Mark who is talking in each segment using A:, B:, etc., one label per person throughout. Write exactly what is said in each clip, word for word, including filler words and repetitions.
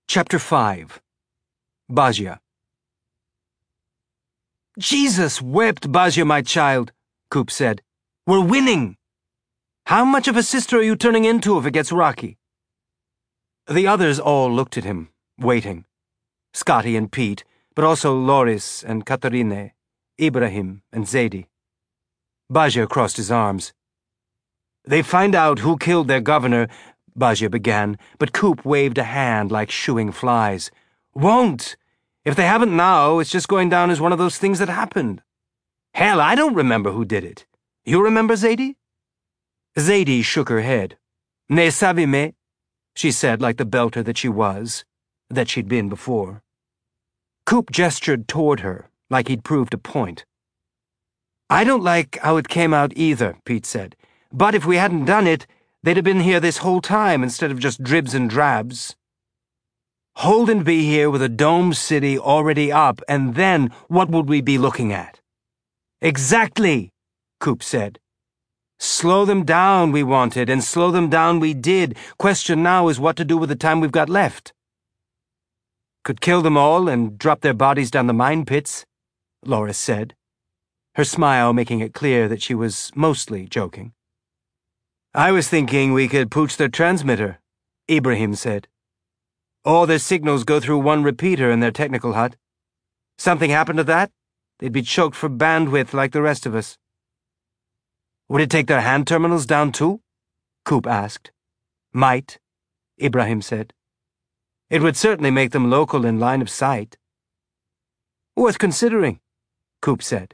A: Chapter five. Bajia. Jesus wept, Bajia, my child, Coop said. We're winning. How much of a sister are you turning into if it gets rocky? The others all looked at him, waiting. Scotty and Pete, but also Loris and Katarine, Ibrahim and Zaidi. Bajia crossed his arms. They find out who killed their governor, Bajia began, but Coop waved a hand like shooing flies. Won't! If they haven't now, it's just going down as one of those things that happened. Hell, I don't remember who did it. You remember, Zaidi? Zaidi shook her head. Ne savime, she said like the belter that she was, that she'd been before. Coop gestured toward her, like he'd proved a point. I don't like how it came out either, Pete said. But if we hadn't done it, they'd have been here this whole time instead of just dribs and drabs. Holden'd be here with a domed city already up, and then what would we be looking at? Exactly, Coop said. Slow them down, we wanted, and slow them down we did. Question now is what to do with the time we've got left. Could kill them all and drop their bodies down the mine pits, Loris said, her smile making it clear that she was mostly joking. I was thinking we could pooch their transmitter, Ibrahim said. All their signals go through one repeater in their technical hut. Something happened to that, they'd be choked for bandwidth like the rest of us. Would it take their hand terminals down too? Coop asked. Might, Ibrahim said. It would certainly make them local in line of sight. Worth considering, Coop said.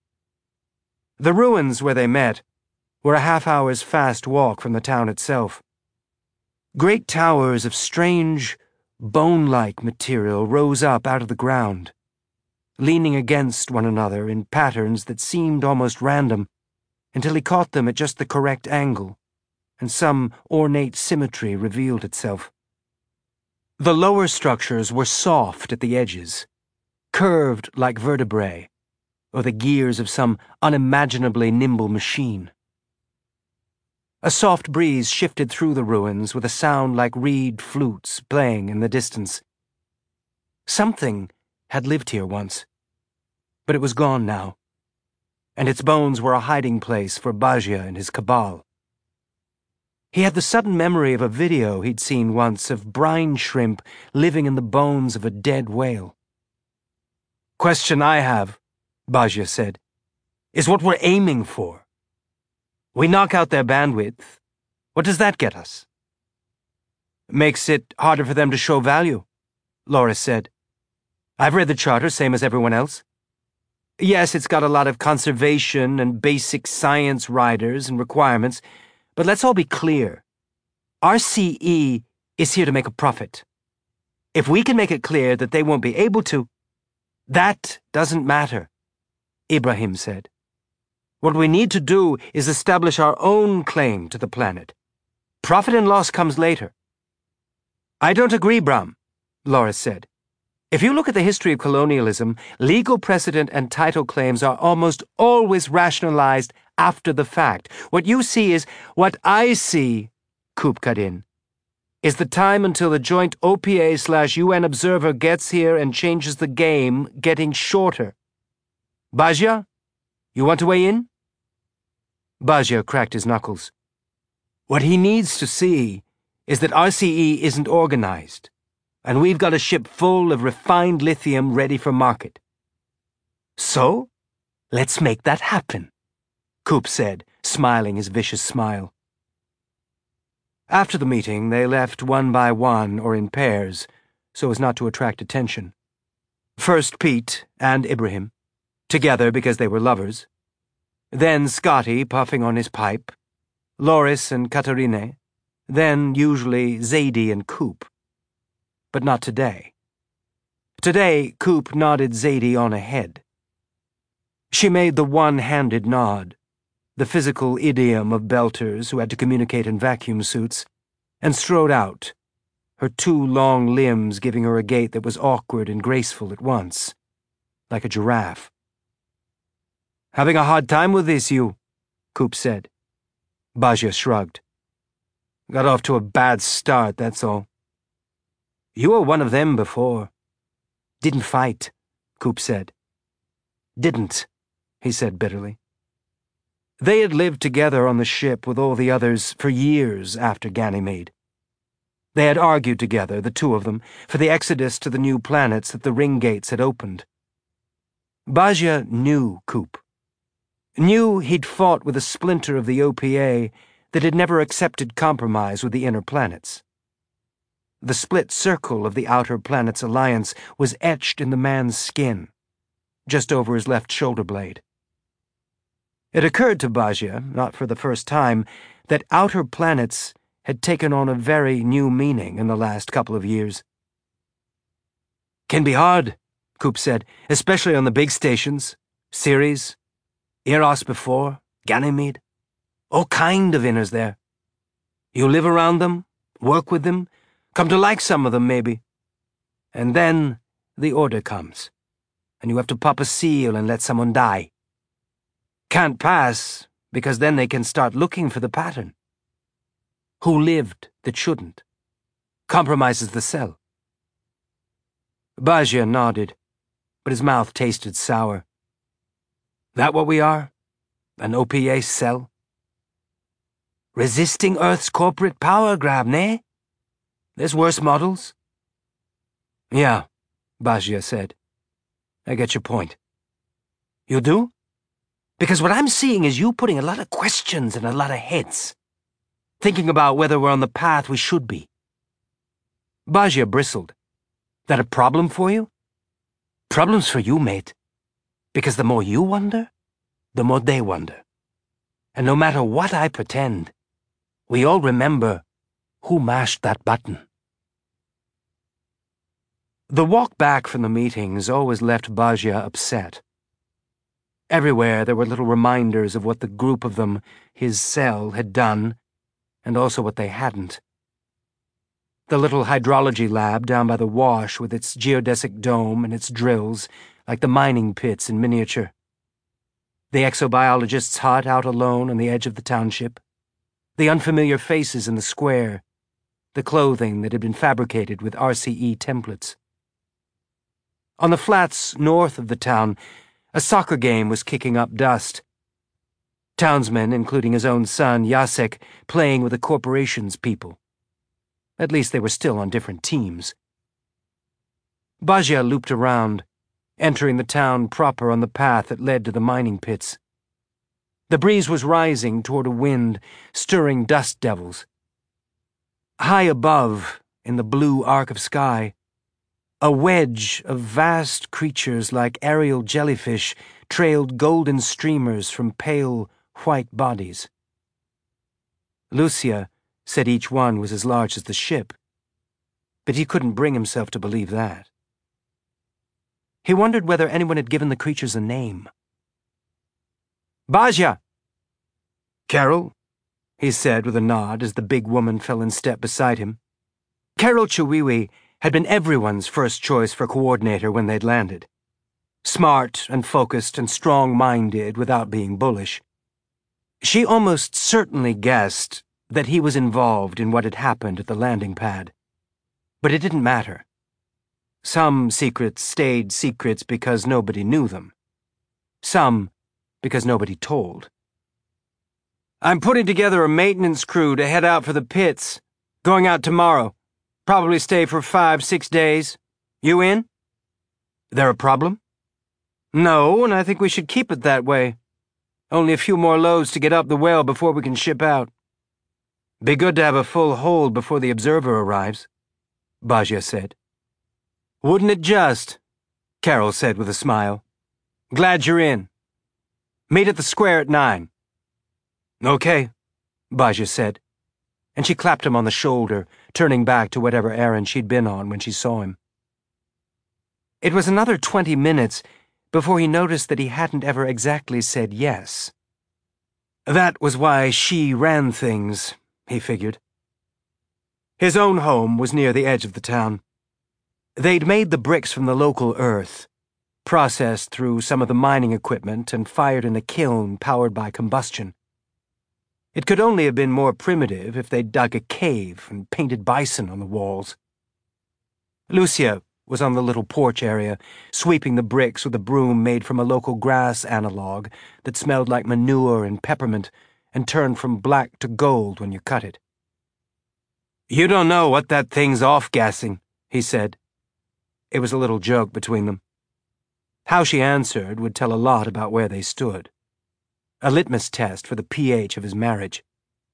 A: The ruins where they met were a half-hour's fast walk from the town itself. Great towers of strange, bone-like material rose up out of the ground, leaning against one another in patterns that seemed almost random, until he caught them at just the correct angle, and some ornate symmetry revealed itself. The lower structures were soft at the edges, curved like vertebrae, or the gears of some unimaginably nimble machine. A soft breeze shifted through the ruins with a sound like reed flutes playing in the distance. Something had lived here once, but it was gone now, and its bones were a hiding place for Bajia and his cabal. He had the sudden memory of a video he'd seen once of brine shrimp living in the bones of a dead whale. Question I have, Bajia said, is what we're aiming for. We knock out their bandwidth. What does that get us? Makes it harder for them to show value, Loris said. I've read the charter, same as everyone else. Yes, it's got a lot of conservation and basic science riders and requirements, but let's all be clear. R C E is here to make a profit. If we can make it clear that they won't be able to, that doesn't matter, Ibrahim said. What we need to do is establish our own claim to the planet. Profit and loss comes later. I don't agree, Bram, Loris said. If you look at the history of colonialism, legal precedent and title claims are almost always rationalized after the fact. What you see is, what I see, Coop cut in, is the time until the joint O P A slash U N observer gets here and changes the game getting shorter. Bajia, you want to weigh in? Bajia cracked his knuckles. What he needs to see is that R C E isn't organized, and we've got a ship full of refined lithium ready for market. So, let's make that happen, Coop said, smiling his vicious smile. After the meeting, they left one by one or in pairs, so as not to attract attention. First Pete and Ibrahim, together because they were lovers. Then Scotty puffing on his pipe, Loris and Katarine, then usually Zaidi and Coop. But not today. Today, Coop nodded Zaidi on ahead. She made the one-handed nod, the physical idiom of belters who had to communicate in vacuum suits, and strode out, her two long limbs giving her a gait that was awkward and graceful at once, like a giraffe. Having a hard time with this, you, Coop said. Bajia shrugged. Got off to a bad start, that's all. You were one of them before. Didn't fight, Coop said. Didn't, he said bitterly. They had lived together on the ship with all the others for years after Ganymede. They had argued together, the two of them, for the exodus to the new planets that the ring gates had opened. Bajia knew Coop. Knew he'd fought with a splinter of the O P A that had never accepted compromise with the inner planets. The split circle of the Outer Planets Alliance was etched in the man's skin, just over his left shoulder blade. It occurred to Bajia, not for the first time, that outer planets had taken on a very new meaning in the last couple of years. Can be hard, Coop said, especially on the big stations. Ceres, Eros before, Ganymede. All kind of inners there. You live around them, work with them, come to like some of them, maybe. And then the order comes, and you have to pop a seal and let someone die. Can't pass, because then they can start looking for the pattern. Who lived that shouldn't? Compromises the cell. Bajia nodded, but his mouth tasted sour. That what we are? An O P A cell? Resisting Earth's corporate power grab, nay? There's worse models. Yeah, Bajia said. I get your point. You do? Because what I'm seeing is you putting a lot of questions in a lot of heads, thinking about whether we're on the path we should be. Bajia bristled. That a problem for you? Problems for you, mate. Because the more you wonder, the more they wonder. And no matter what I pretend, we all remember who mashed that button. The walk back from the meetings always left Bajia upset. Everywhere there were little reminders of what the group of them, his cell, had done, and also what they hadn't. The little hydrology lab down by the wash with its geodesic dome and its drills, like the mining pits in miniature. The exobiologist's hut out alone on the edge of the township. The unfamiliar faces in the square. The clothing that had been fabricated with R C E templates. On the flats north of the town, a soccer game was kicking up dust. Townsmen, including his own son, Jacek, playing with the corporation's people. At least they were still on different teams. Bajia looped around, entering the town proper on the path that led to the mining pits. The breeze was rising toward a wind, stirring dust devils. High above, in the blue arc of sky, a wedge of vast creatures like aerial jellyfish trailed golden streamers from pale, white bodies. Lucia said each one was as large as the ship, but he couldn't bring himself to believe that. He wondered whether anyone had given the creatures a name. Bajia! Carol, he said with a nod as the big woman fell in step beside him. Carol Chiwiwi had been everyone's first choice for coordinator when they'd landed. Smart and focused and strong-minded without being bullish. She almost certainly guessed that he was involved in what had happened at the landing pad. But it didn't matter. Some secrets stayed secrets because nobody knew them. Some because nobody told. I'm putting together a maintenance crew to head out for the pits. Going out tomorrow. Probably stay for five, six days. You in? There a problem? No, and I think we should keep it that way. Only a few more loads to get up the well before we can ship out. Be good to have a full hold before the observer arrives, Bajia said. Wouldn't it just? Carol said with a smile. Glad you're in. Meet at the square at nine. Okay, Bajia said, and she clapped him on the shoulder, turning back to whatever errand she'd been on when she saw him. It was another twenty minutes before he noticed that he hadn't ever exactly said yes. That was why she ran things, he figured. His own home was near the edge of the town. They'd made the bricks from the local earth, processed through some of the mining equipment and fired in a kiln powered by combustion. It could only have been more primitive if they'd dug a cave and painted bison on the walls. Lucia was on the little porch area, sweeping the bricks with a broom made from a local grass analog that smelled like manure and peppermint and turned from black to gold when you cut it. "You don't know what that thing's off-gassing," he said. It was a little joke between them. How she answered would tell a lot about where they stood. A litmus test for the pH of his marriage.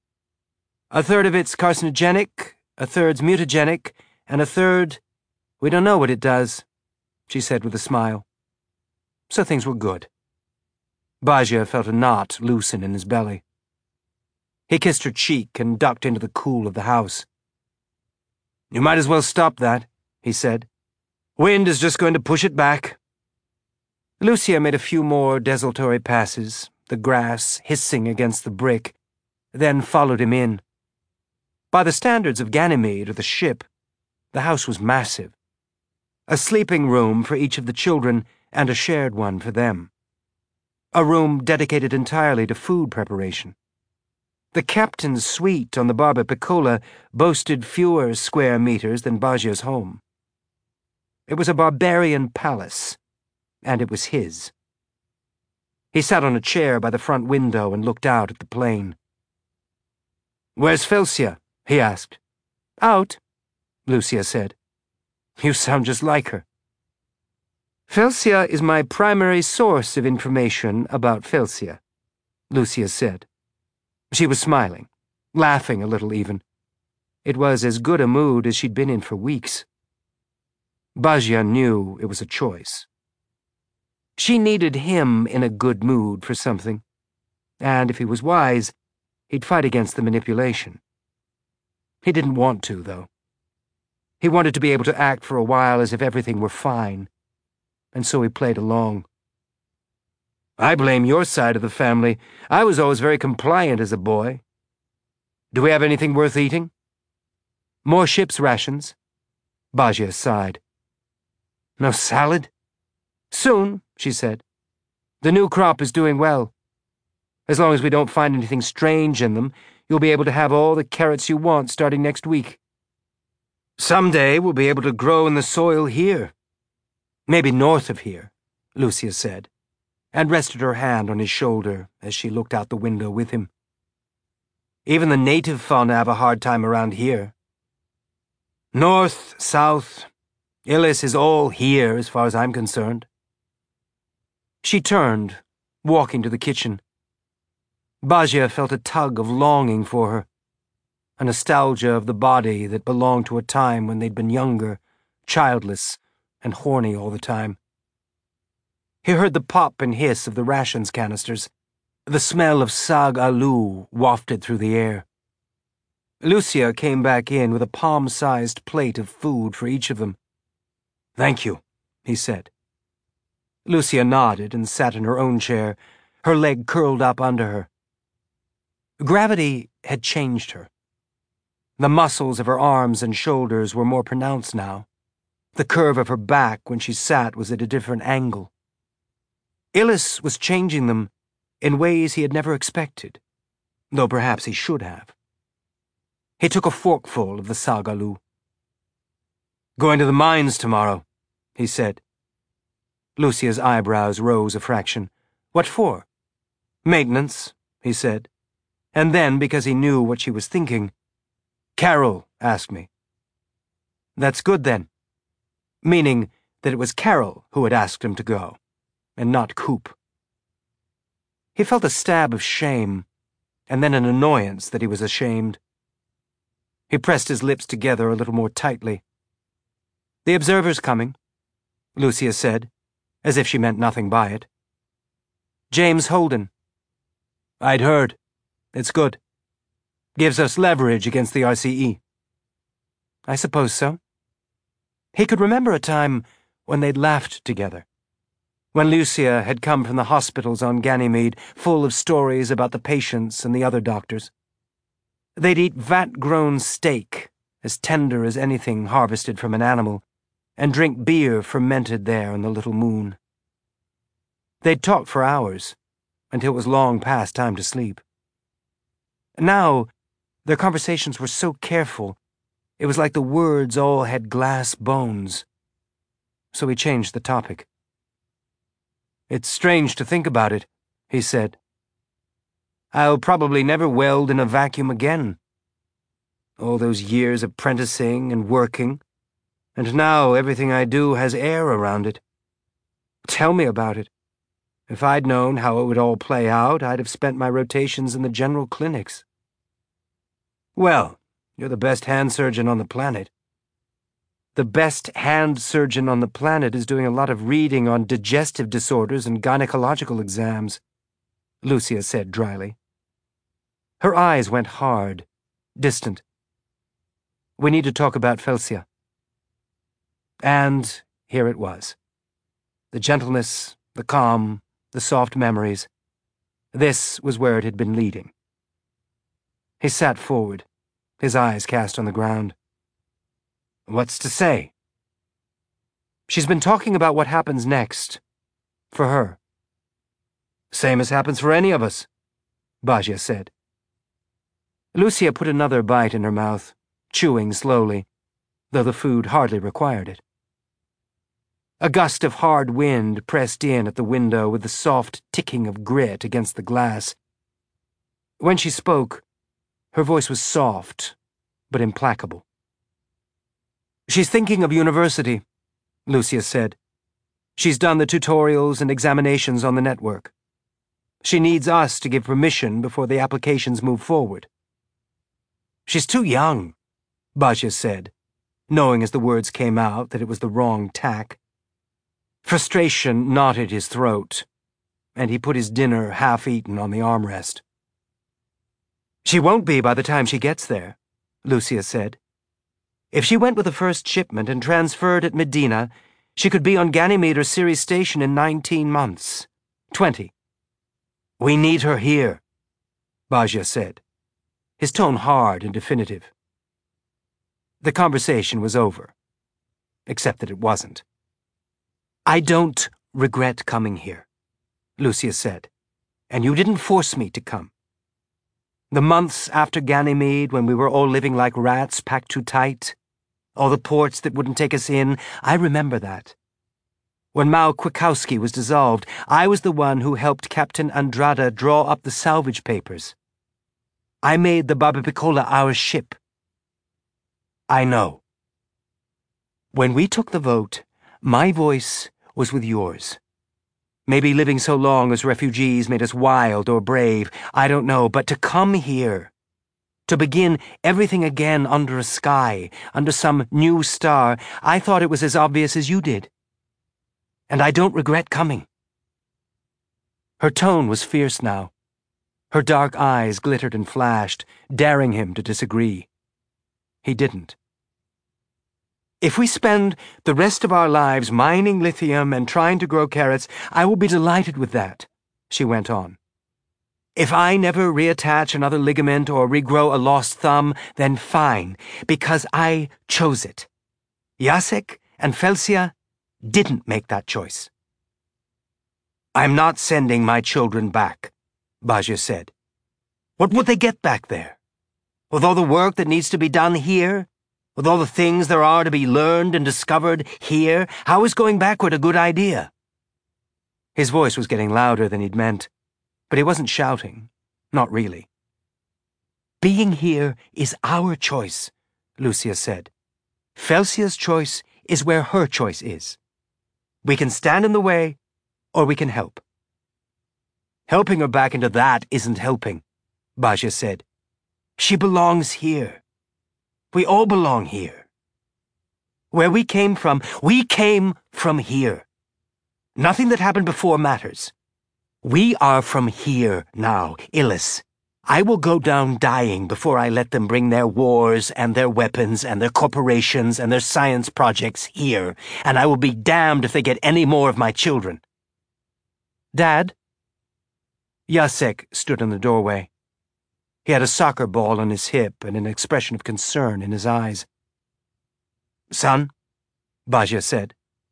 A: "A third of it's carcinogenic, a third's mutagenic, and a third, we don't know what it does," she said with a smile. So things were good. Bajia felt a knot loosen in his belly. He kissed her cheek and ducked into the cool of the house. "You might as well stop that," he said. "Wind is just going to push it back." Lucia made a few more desultory passes, the grass hissing against the brick, then followed him in. By the standards of Ganymede or the ship, the house was massive. A sleeping room for each of the children and a shared one for them. A room dedicated entirely to food preparation. The captain's suite on the Barba Piccola boasted fewer square meters than Bagia's home. It was a barbarian palace, and it was his. He sat on a chair by the front window and looked out at the plain. "Where's Felsia?" he asked. "Out," Lucia said. "You sound just like her." "Felsia is my primary source of information about Felsia," Lucia said. She was smiling, laughing a little even. It was as good a mood as she'd been in for weeks. Bagia knew it was a choice. She needed him in a good mood for something, and if he was wise, he'd fight against the manipulation. He didn't want to, though. He wanted to be able to act for a while as if everything were fine, and so he played along. "I blame your side of the family. I was always very compliant as a boy. Do we have anything worth eating?" "More ship's rations." Bagia sighed. "No salad?" "Soon," she said. "The new crop is doing well. As long as we don't find anything strange in them, you'll be able to have all the carrots you want starting next week. Someday we'll be able to grow in the soil here. Maybe north of here," Lucia said, and rested her hand on his shoulder as she looked out the window with him. "Even the native fauna have a hard time around here. North, south, Illis is all here as far as I'm concerned." She turned, walking to the kitchen. Bagia felt a tug of longing for her, a nostalgia of the body that belonged to a time when they'd been younger, childless, and horny all the time. He heard the pop and hiss of the rations canisters. The smell of sag aloo wafted through the air. Lucia came back in with a palm-sized plate of food for each of them. "Thank you," he said. Lucia nodded and sat in her own chair, her leg curled up under her. Gravity had changed her. The muscles of her arms and shoulders were more pronounced now. The curve of her back when she sat was at a different angle. Illis was changing them in ways he had never expected, though perhaps he should have. He took a forkful of the sagaloo. "Going to the mines tomorrow," he said. Lucia's eyebrows rose a fraction. "What for?" "Maintenance," he said. And then, because he knew what she was thinking, "Carol asked me." "That's good, then." Meaning that it was Carol who had asked him to go, and not Coop. He felt a stab of shame, and then an annoyance that he was ashamed. He pressed his lips together a little more tightly. "The observer's coming," Lucia said, as if she meant nothing by it. "James Holden." "I'd heard. It's good. Gives us leverage against the R C E." "I suppose so." He could remember a time when they'd laughed together, when Lucia had come from the hospitals on Ganymede full of stories about the patients and the other doctors. They'd eat vat-grown steak, as tender as anything harvested from an animal, and drink beer fermented there on the little moon. They'd talk for hours, until it was long past time to sleep. Now, their conversations were so careful, It was like the words all had glass bones. So he changed the topic. "It's strange to think about it," he said. "I'll probably never weld in a vacuum again. All those years apprenticing and working, and now everything I do has air around it. Tell me about it. If I'd known how it would all play out, I'd have spent my rotations in the general clinics." "Well, you're the best hand surgeon on the planet." "The best hand surgeon on the planet is doing a lot of reading on digestive disorders and gynecological exams," Lucia said dryly. Her eyes went hard, distant. "We need to talk about Felsia." And here it was. The gentleness, the calm, the soft memories. This was where it had been leading. He sat forward, his eyes cast on the ground. "What's to say?" "She's been talking about what happens next. For her." "Same as happens for any of us," Bajia said. Lucia put another bite in her mouth, chewing slowly, though the food hardly required it. A gust of hard wind pressed in at the window with the soft ticking of grit against the glass. When she spoke, her voice was soft, but implacable. "She's thinking of university," Lucia said. "She's done the tutorials and examinations on the network. She needs us to give permission before the applications move forward." "She's too young," Bajia said, knowing as the words came out that it was the wrong tack. Frustration knotted his throat, and he put his dinner half-eaten on the armrest. "She won't be by the time she gets there," Lucia said. "If she went with the first shipment and transferred at Medina, she could be on Ganymede or Ceres Station in nineteen months. Twenty." "We need her here," Bajia said, his tone hard and definitive. The conversation was over, except that it wasn't. "I don't regret coming here," Lucia said, "and you didn't force me to come. The months after Ganymede, when we were all living like rats packed too tight, all the ports that wouldn't take us in, I remember that. When Mao Kwiatkowski was dissolved, I was the one who helped Captain Andrada draw up the salvage papers. I made the Barbabicola our ship. I know. When we took the vote, my voice was with yours. Maybe living so long as refugees made us wild or brave, I don't know, but to come here, to begin everything again under a sky, under some new star, I thought it was as obvious as you did. And I don't regret coming." Her tone was fierce now. Her dark eyes glittered and flashed, daring him to disagree. He didn't. "If we spend the rest of our lives mining lithium and trying to grow carrots, I will be delighted with that," she went on. "If I never reattach another ligament or regrow a lost thumb, then fine, because I chose it. Jacek and Felsia didn't make that choice." "I'm not sending my children back," Bajia said. "What would they get back there? With all the work that needs to be done here? With all the things there are to be learned and discovered here, how is going backward a good idea?" His voice was getting louder than he'd meant, but he wasn't shouting. Not really. "Being here is our choice," Lucia said. "Felsia's choice is where her choice is. We can stand in the way, or we can help." "Helping her back into that isn't helping," Bajia said. "She belongs here. We all belong here. Where we came from, we came from here. Nothing that happened before matters. We are from here now, Illis. I will go down dying before I let them bring their wars and their weapons and their corporations and their science projects here, and I will be damned if they get any more of my children." "Dad?" Jacek stood in the doorway. He had a soccer ball on his hip and an expression of concern in his eyes. "Son?" Bajia said.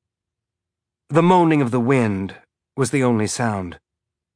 A: The moaning of the wind was the only sound.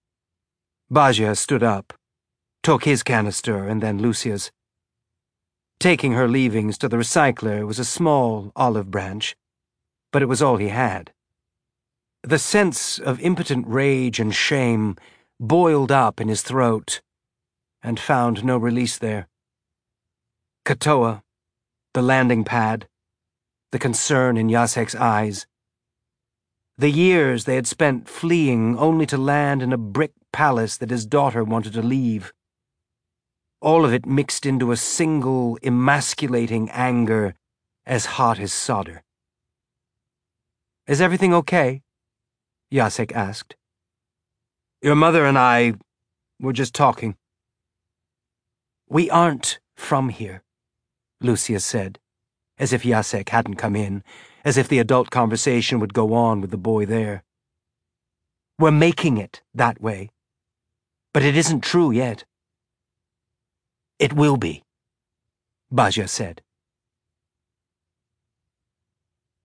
A: Bajia stood up, took his canister and then Lucia's. Taking her leavings to the recycler was a small olive branch, but it was all he had. The sense of impotent rage and shame boiled up in his throat and found no release there. Katoa, the landing pad, the concern in Jacek's eyes, the years they had spent fleeing only to land in a brick palace that his daughter wanted to leave. All of it mixed into a single, emasculating anger as hot as solder. "Is everything okay?" Jacek asked. "Your mother and I were just talking." "We aren't from here," Lucia said, as if Jacek hadn't come in, as if the adult conversation would go on with the boy there. "We're making it that way, but it isn't true yet." "It will be," Bajia said.